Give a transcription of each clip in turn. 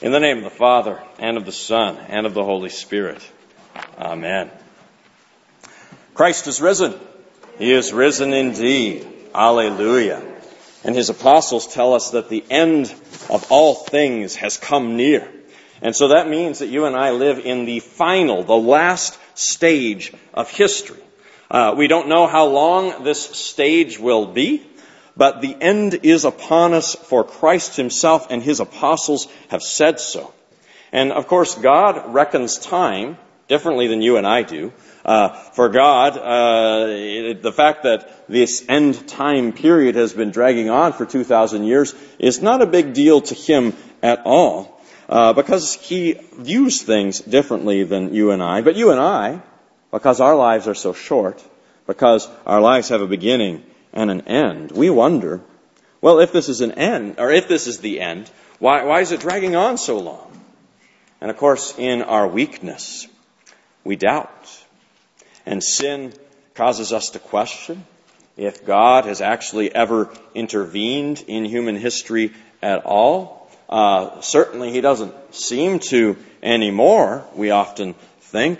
In the name of the Father, and of the Son, and of the Holy Spirit. Amen. Christ is risen. He is risen indeed. Alleluia. And his apostles tell us that the end of all things has come near. And so that means that you and I live in the final, the last stage of history. We don't know how long this stage will be, but the end is upon us, for Christ himself and his apostles have said so. And of course, God reckons time differently than you and I do. For God, the fact that this end time period has been dragging on for 2,000 years is not a big deal to him at all, because he views things differently than you and I. But you and I, because our lives are so short, because our lives have a beginning and an end, we wonder, well, if this is an end, or if this is the end, why is it dragging on so long? And of course, in our weakness, we doubt. And sin causes us to question if God has actually ever intervened in human history at all. Certainly he doesn't seem to anymore, we often think.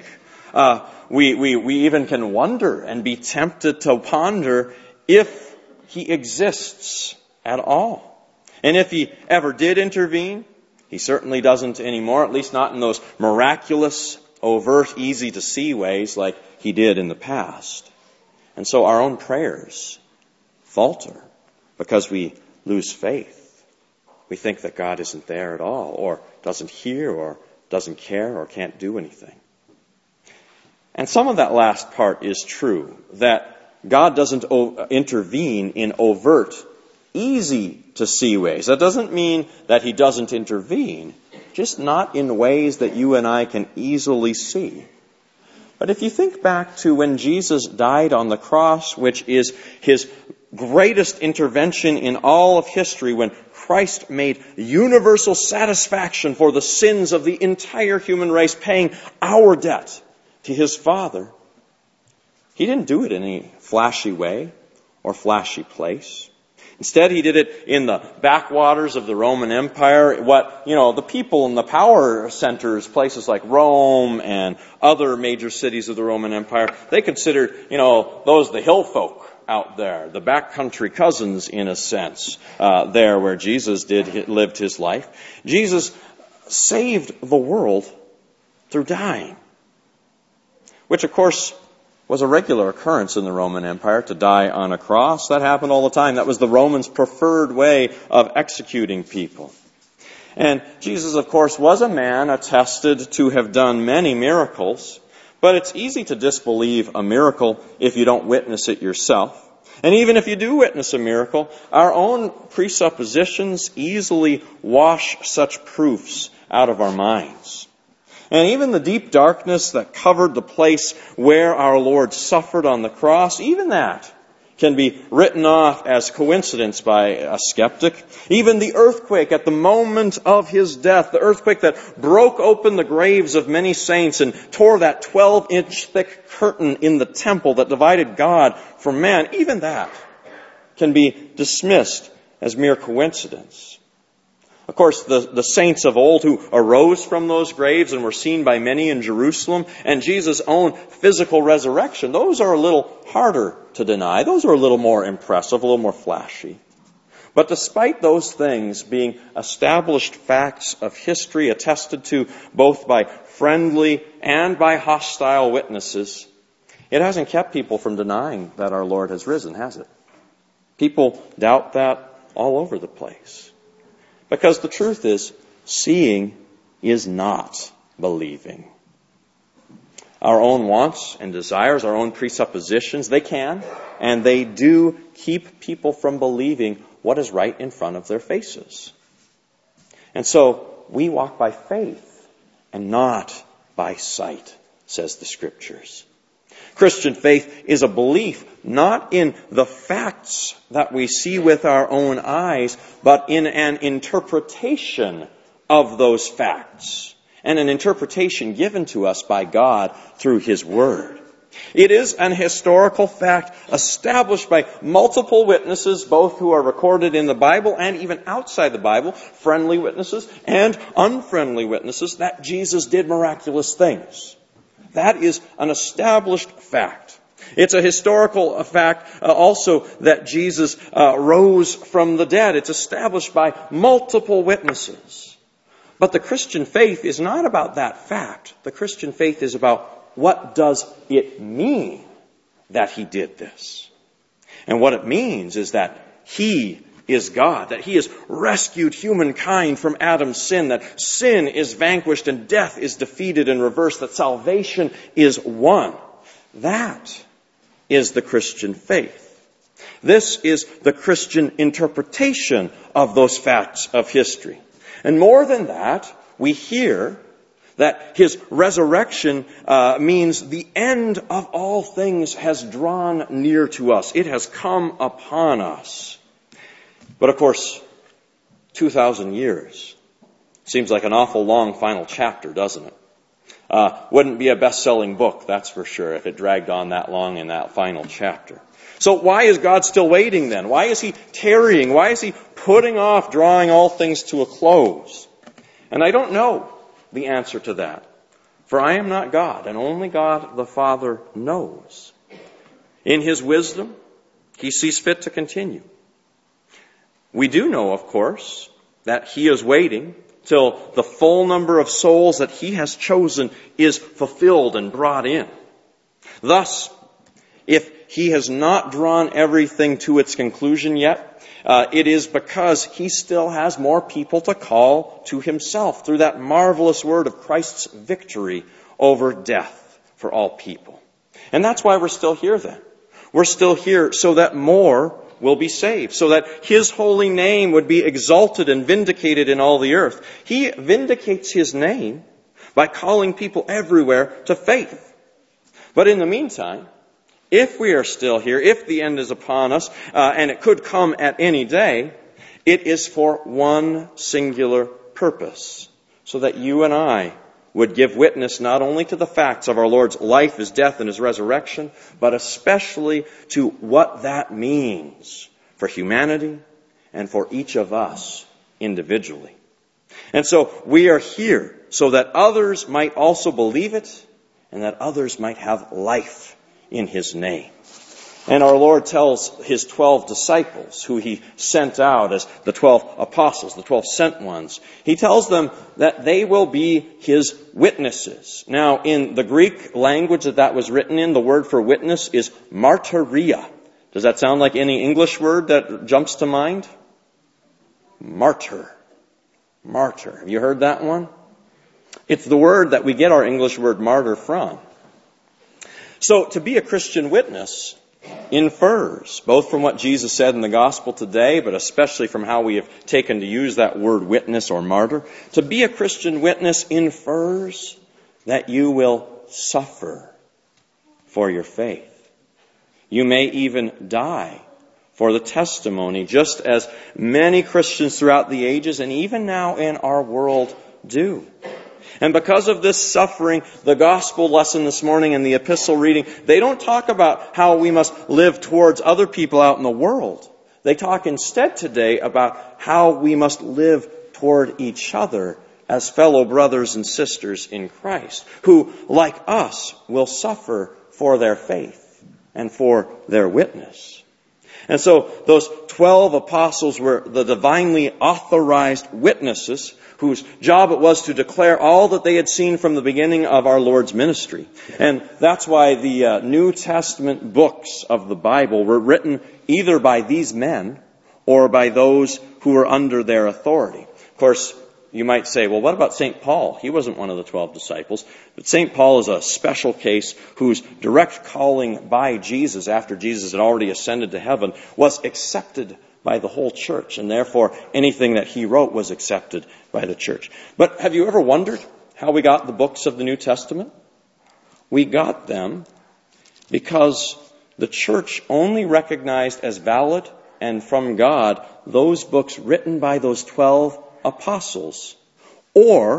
We even can wonder and be tempted to ponder if he exists at all. And if he ever did intervene, he certainly doesn't anymore, at least not in those miraculous, overt, easy-to-see ways like he did in the past. And so our own prayers falter because we lose faith. We think that God isn't there at all, or doesn't hear, or doesn't care, or can't do anything. And some of that last part is true, that God doesn't intervene in overt, easy-to-see ways. That doesn't mean that he doesn't intervene, just not in ways that you and I can easily see. But if you think back to when Jesus died on the cross, which is his greatest intervention in all of history, when Christ made universal satisfaction for the sins of the entire human race, paying our debt to his Father, he didn't do it in any flashy way or flashy place. Instead, he did it in the backwaters of the Roman Empire. The people in the power centers, places like Rome and other major cities of the Roman Empire, they considered, those the hill folk out there, the backcountry cousins in a sense, there where Jesus lived his life. Jesus saved the world through dying, which of course was a regular occurrence in the Roman Empire, to die on a cross. That happened all the time. That was the Romans' preferred way of executing people. And Jesus, of course, was a man attested to have done many miracles, but it's easy to disbelieve a miracle if you don't witness it yourself. And even if you do witness a miracle, our own presuppositions easily wash such proofs out of our minds. And even the deep darkness that covered the place where our Lord suffered on the cross, even that can be written off as coincidence by a skeptic. Even the earthquake at the moment of his death, the earthquake that broke open the graves of many saints and tore that 12-inch thick curtain in the temple that divided God from man, even that can be dismissed as mere coincidence. Of course, the saints of old who arose from those graves and were seen by many in Jerusalem, and Jesus' own physical resurrection, those are a little harder to deny. Those are a little more impressive, a little more flashy. But despite those things being established facts of history attested to both by friendly and by hostile witnesses, it hasn't kept people from denying that our Lord has risen, has it? People doubt that all over the place. Because the truth is, seeing is not believing. Our own wants and desires, our own presuppositions, they can and they do keep people from believing what is right in front of their faces. And so we walk by faith and not by sight, says the Scriptures. Christian faith is a belief not in the facts that we see with our own eyes, but in an interpretation of those facts, and an interpretation given to us by God through His Word. It is an historical fact established by multiple witnesses, both who are recorded in the Bible and even outside the Bible, friendly witnesses and unfriendly witnesses, that Jesus did miraculous things. That is an established fact. It's a historical fact also that Jesus rose from the dead. It's established by multiple witnesses. But the Christian faith is not about that fact. The Christian faith is about what does it mean that he did this? And what it means is that he is God, that he has rescued humankind from Adam's sin, that sin is vanquished and death is defeated and reversed, that salvation is won. That is the Christian faith. This is the Christian interpretation of those facts of history. And more than that, we hear that his resurrection means the end of all things has drawn near to us. It has come upon us. But of course, 2,000 years seems like an awful long final chapter, doesn't it? Wouldn't be a best-selling book, that's for sure, if it dragged on that long in that final chapter. So why is God still waiting then? Why is he tarrying? Why is he putting off drawing all things to a close? And I don't know the answer to that. For I am not God, and only God the Father knows. In his wisdom, he sees fit to continue. We do know, of course, that he is waiting till the full number of souls that he has chosen is fulfilled and brought in. Thus, if he has not drawn everything to its conclusion yet, it is because he still has more people to call to himself through that marvelous word of Christ's victory over death for all people. And that's why we're still here then. We're still here so that more will be saved, so that his holy name would be exalted and vindicated in all the earth. He vindicates his name by calling people everywhere to faith. But in the meantime, if we are still here, if the end is upon us, and it could come at any day, it is for one singular purpose, so that you and I would give witness not only to the facts of our Lord's life, his death, and his resurrection, but especially to what that means for humanity and for each of us individually. And so we are here so that others might also believe it and that others might have life in his name. And our Lord tells his 12 disciples, who he sent out as the 12 apostles, the 12 sent ones, he tells them that they will be his witnesses. Now, in the Greek language that was written in, the word for witness is martyria. Does that sound like any English word that jumps to mind? Martyr. Martyr. Have you heard that one? It's the word that we get our English word martyr from. So, to be a Christian witness infers, both from what Jesus said in the gospel today, but especially from how we have taken to use that word witness or martyr, to be a Christian witness infers that you will suffer for your faith. You may even die for the testimony, just as many Christians throughout the ages and even now in our world do. And because of this suffering, the gospel lesson this morning and the epistle reading, they don't talk about how we must live towards other people out in the world. They talk instead today about how we must live toward each other as fellow brothers and sisters in Christ, who, like us, will suffer for their faith and for their witness. And so those 12 apostles were the divinely authorized witnesses whose job it was to declare all that they had seen from the beginning of our Lord's ministry. And that's why the New Testament books of the Bible were written either by these men or by those who were under their authority. Of course, you might say, well, what about St. Paul? He wasn't one of the 12 disciples. But St. Paul is a special case whose direct calling by Jesus after Jesus had already ascended to heaven was accepted by the whole church, and therefore anything that he wrote was accepted by the church. But have you ever wondered how we got the books of the New Testament? We got them because the church only recognized as valid and from God those books written by those 12 apostles, or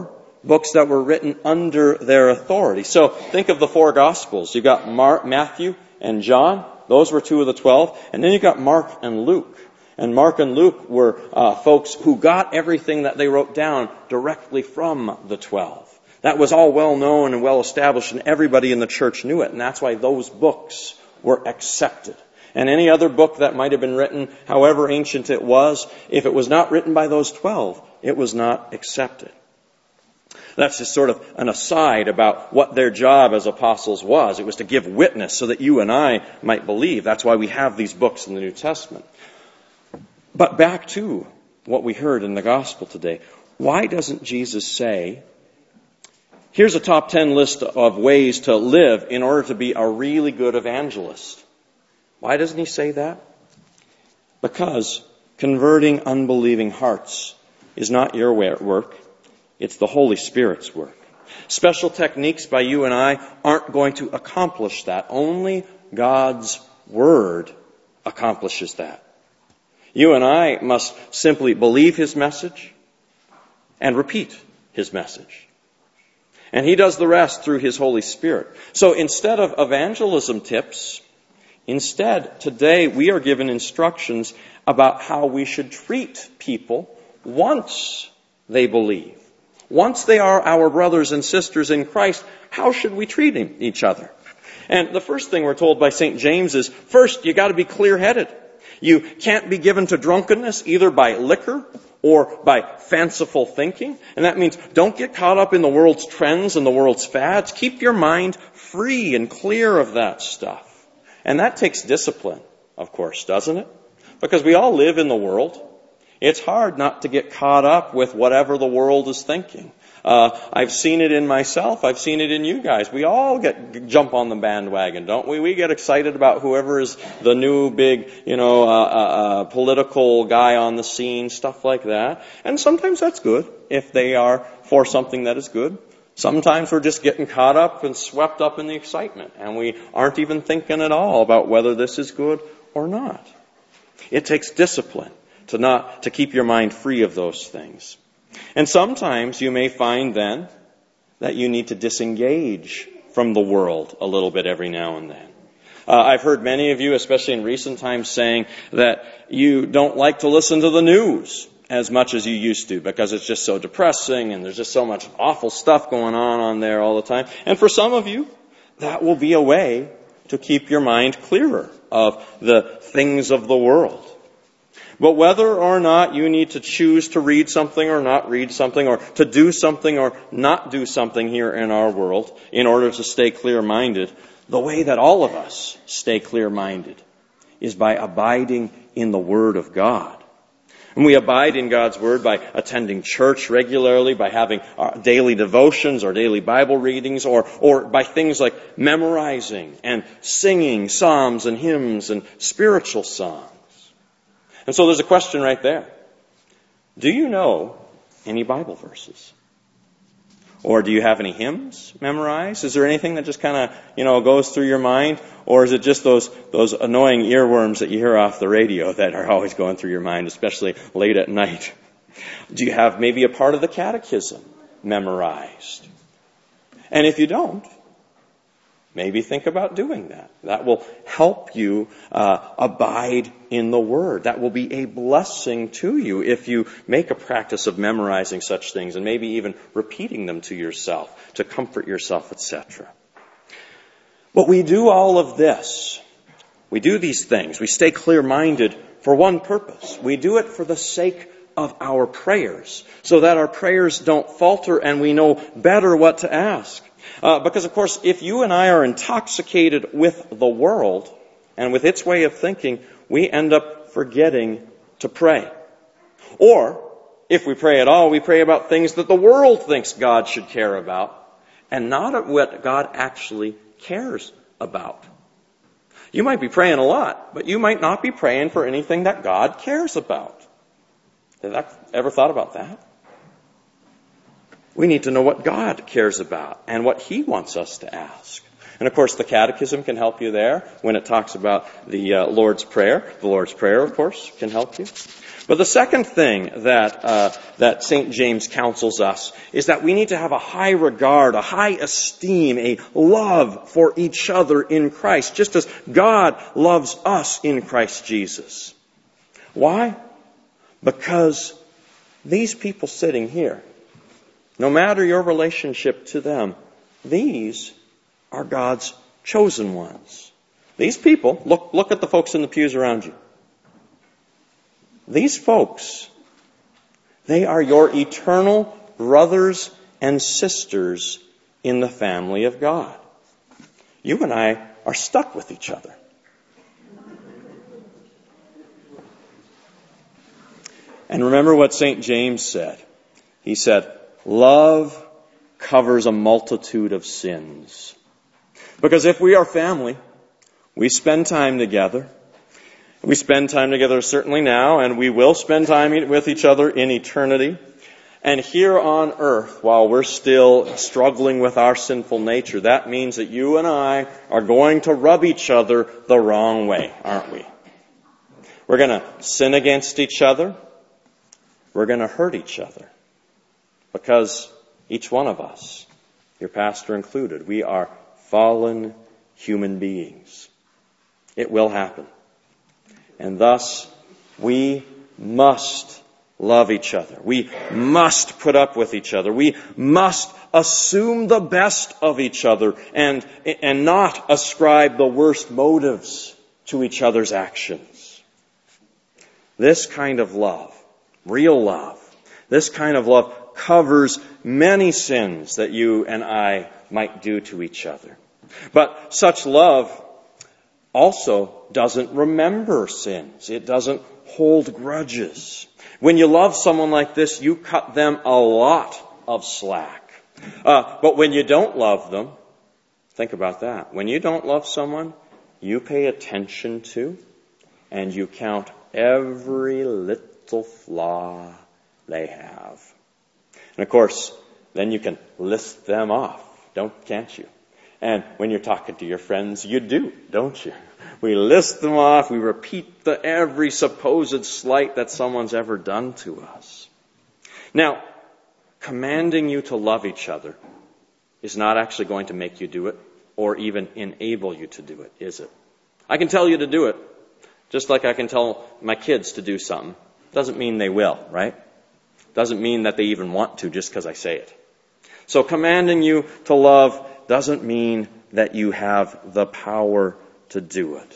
books that were written under their authority. So think of the four Gospels. You've got Matthew and John. Those were two of the 12. And then you've got Mark and Luke. And Mark and Luke were folks who got everything that they wrote down directly from the 12. That was all well known and well established, and everybody in the church knew it. And that's why those books were accepted. And any other book that might have been written, however ancient it was, if it was not written by those 12, it was not accepted. That's just sort of an aside about what their job as apostles was. It was to give witness so that you and I might believe. That's why we have these books in the New Testament. But back to what we heard in the gospel today. Why doesn't Jesus say, here's a top 10 list of ways to live in order to be a really good evangelist? Why doesn't he say that? Because converting unbelieving hearts is not your work. It's the Holy Spirit's work. Special techniques by you and I aren't going to accomplish that. Only God's Word accomplishes that. You and I must simply believe His message and repeat His message. And He does the rest through His Holy Spirit. So instead of evangelism tips, instead, today we are given instructions about how we should treat people once they believe. Once they are our brothers and sisters in Christ, how should we treat each other? And the first thing we're told by St. James is, first, you got to be clear-headed. You can't be given to drunkenness either by liquor or by fanciful thinking. And that means don't get caught up in the world's trends and the world's fads. Keep your mind free and clear of that stuff. And that takes discipline, of course, doesn't it? Because we all live in the world. It's hard not to get caught up with whatever the world is thinking. I've seen it in myself. I've seen it in you guys. We all jump on the bandwagon, don't we? We get excited about whoever is the new big, political guy on the scene, stuff like that. And sometimes that's good if they are for something that is good. Sometimes we're just getting caught up and swept up in the excitement, and we aren't even thinking at all about whether this is good or not. It takes discipline to keep your mind free of those things. And sometimes you may find then that you need to disengage from the world a little bit every now and then. I've heard many of you, especially in recent times, saying that you don't like to listen to the news as much as you used to because it's just so depressing and there's just so much awful stuff going on there all the time. And for some of you, that will be a way to keep your mind clearer of the things of the world. But whether or not you need to choose to read something or not read something, or to do something or not do something here in our world in order to stay clear-minded, the way that all of us stay clear-minded is by abiding in the Word of God. And we abide in God's Word by attending church regularly, by having daily devotions or daily Bible readings, or by things like memorizing and singing psalms and hymns and spiritual songs. And so there's a question right there. Do you know any Bible verses? Or do you have any hymns memorized? Is there anything that just kind of, goes through your mind? Or is it just those annoying earworms that you hear off the radio that are always going through your mind, especially late at night? Do you have maybe a part of the catechism memorized? And if you don't, maybe think about doing that. That will help you abide in the Word. That will be a blessing to you if you make a practice of memorizing such things and maybe even repeating them to yourself to comfort yourself, etc. But we do all of this. We do these things. We stay clear-minded for one purpose. We do it for the sake of our prayers, so that our prayers don't falter and we know better what to ask. Because, of course, if you and I are intoxicated with the world and with its way of thinking, we end up forgetting to pray. Or, if we pray at all, we pray about things that the world thinks God should care about and not what God actually cares about. You might be praying a lot, but you might not be praying for anything that God cares about. Have you ever thought about that? We need to know what God cares about and what He wants us to ask. And of course, the Catechism can help you there when it talks about the Lord's Prayer. The Lord's Prayer, of course, can help you. But the second thing that St. James counsels us is that we need to have a high regard, a high esteem, a love for each other in Christ, just as God loves us in Christ Jesus. Why? Because these people sitting here, no matter your relationship to them, these are God's chosen ones. These people, look at the folks in the pews around you. These folks, they are your eternal brothers and sisters in the family of God. You and I are stuck with each other. And remember what St. James said. He said, love covers a multitude of sins. Because if we are family, we spend time together. We spend time together certainly now, and we will spend time with each other in eternity. And here on earth, while we're still struggling with our sinful nature, that means that you and I are going to rub each other the wrong way, aren't we? We're going to sin against each other. We're going to hurt each other. Because each one of us, your pastor included, we are fallen human beings. It will happen. And thus, we must love each other. We must put up with each other. We must assume the best of each other and not ascribe the worst motives to each other's actions. This kind of love, real love, this kind of love covers many sins that you and I might do to each other. But such love also doesn't remember sins. It doesn't hold grudges. When you love someone like this, you cut them a lot of slack. But when you don't love them, think about that. When you don't love someone, you pay attention to and you count every little flaw they have. And of course, then you can list them off, can't you? And when you're talking to your friends, you do, don't you? We list them off. We repeat every supposed slight that someone's ever done to us. Now, commanding you to love each other is not actually going to make you do it or even enable you to do it, is it? I can tell you to do it, just like I can tell my kids to do something. Doesn't mean they will, right? Doesn't mean that they even want to just because I say it. So commanding you to love doesn't mean that you have the power to do it.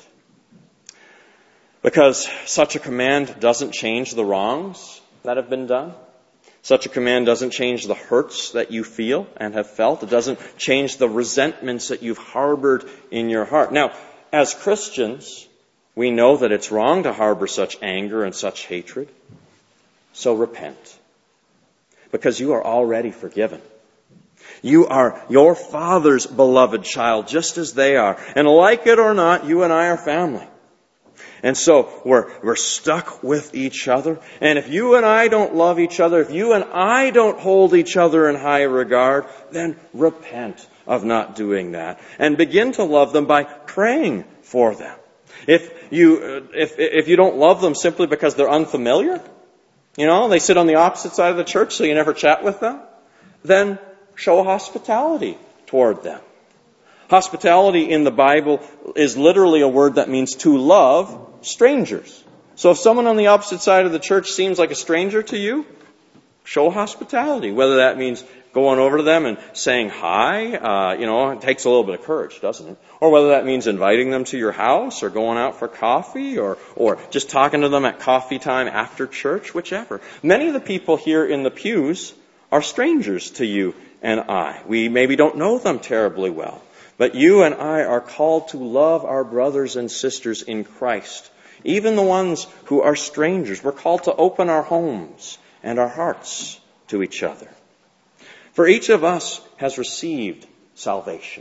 Because such a command doesn't change the wrongs that have been done. Such a command doesn't change the hurts that you feel and have felt. It doesn't change the resentments that you've harbored in your heart. Now, as Christians, we know that it's wrong to harbor such anger and such hatred. So repent. Because you are already forgiven. You are your Father's beloved child, just as they are. And like it or not, you and I are family. And so we're stuck with each other. And if you and I don't love each other, if you and I don't hold each other in high regard, then repent of not doing that. And begin to love them by praying for them. If you don't love them simply because they're unfamiliar, they sit on the opposite side of the church, so you never chat with them, then show hospitality toward them. Hospitality in the Bible is literally a word that means to love strangers. So if someone on the opposite side of the church seems like a stranger to you, show hospitality. Whether that means going over to them and saying hi, it takes a little bit of courage, doesn't it? Or whether that means inviting them to your house or going out for coffee or just talking to them at coffee time after church, whichever. Many of the people here in the pews are strangers to you and I. We maybe don't know them terribly well. But you and I are called to love our brothers and sisters in Christ. Even the ones who are strangers. We're called to open our homes and our hearts to each other. For each of us has received salvation.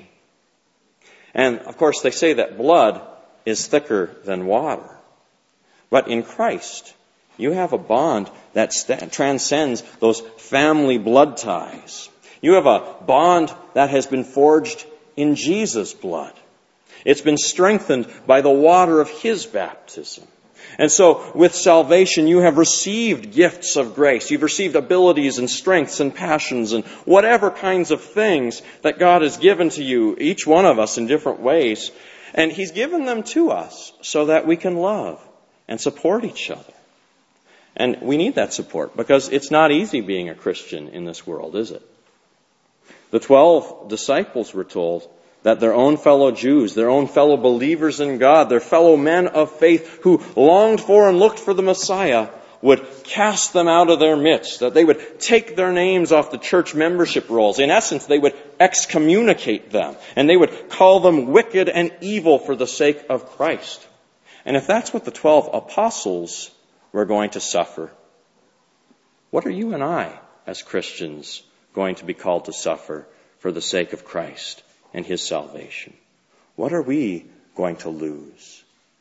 And of course they say that blood is thicker than water. But in Christ, you have a bond that transcends those family blood ties. You have a bond that has been forged in Jesus' blood. It's been strengthened by the water of His baptism. And so, with salvation, you have received gifts of grace. You've received abilities and strengths and passions and whatever kinds of things that God has given to you, each one of us in different ways. And He's given them to us so that we can love and support each other. And we need that support because it's not easy being a Christian in this world, is it? The 12 disciples were told that their own fellow Jews, their own fellow believers in God, their fellow men of faith who longed for and looked for the Messiah would cast them out of their midst, that they would take their names off the church membership rolls. In essence, they would excommunicate them, and they would call them wicked and evil for the sake of Christ. And if that's what the 12 apostles were going to suffer, what are you and I, as Christians, going to be called to suffer for the sake of Christ and His salvation? What are we going to lose?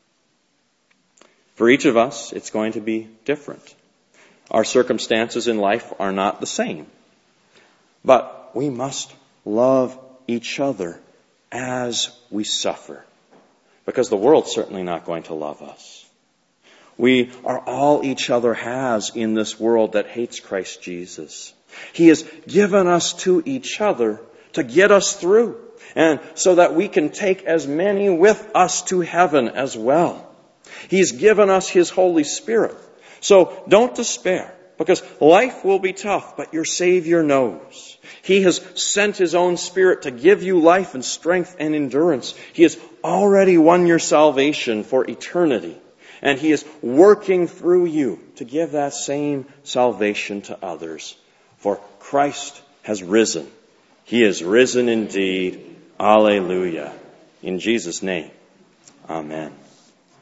For each of us, it's going to be different. Our circumstances in life are not the same. But we must love each other as we suffer, because the world's certainly not going to love us. We are all each other has in this world that hates Christ Jesus. He has given us to each other to get us through, and so that we can take as many with us to heaven as well. He's given us His Holy Spirit. So don't despair, because life will be tough, but your Savior knows. He has sent His own Spirit to give you life and strength and endurance. He has already won your salvation for eternity. And He is working through you to give that same salvation to others. For Christ has risen. He is risen indeed. Alleluia. In Jesus' name, amen.